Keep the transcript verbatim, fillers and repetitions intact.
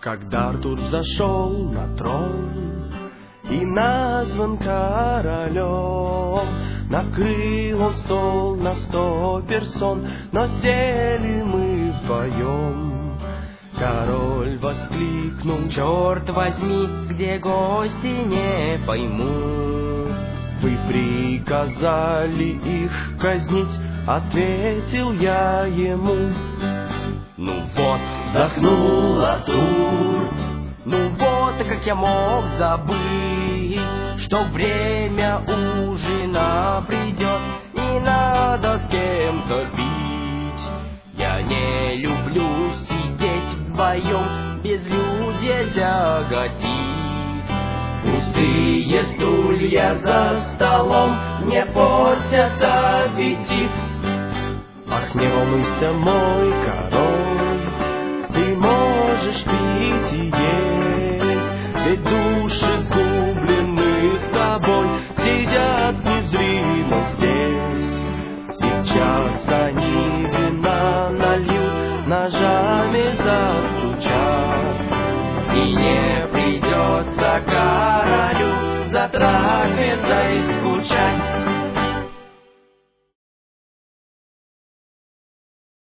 Когда Артур взошел на трон и назван королем, накрыл он стол на сто персон, но сели мы вдвоем. Король воскликнул: черт возьми, где гости, не пойму. Вы приказали их казнить, ответил я ему. Ну вот, вздохнул Артур, ну вот, как я мог забыть, что время ужина придет, не надо с кем-то пить. Я не люблю сидеть вдвоем, безлюдье тяготит. Пустые стулья за столом не портят аппетит. Ах, не волнуйся, мой король, ты можешь пить и есть, ведь души сгубленных тобой сидят незримо здесь. Сейчас они вина нальют, ножами застучат, и не придется королю за трапезой скучать.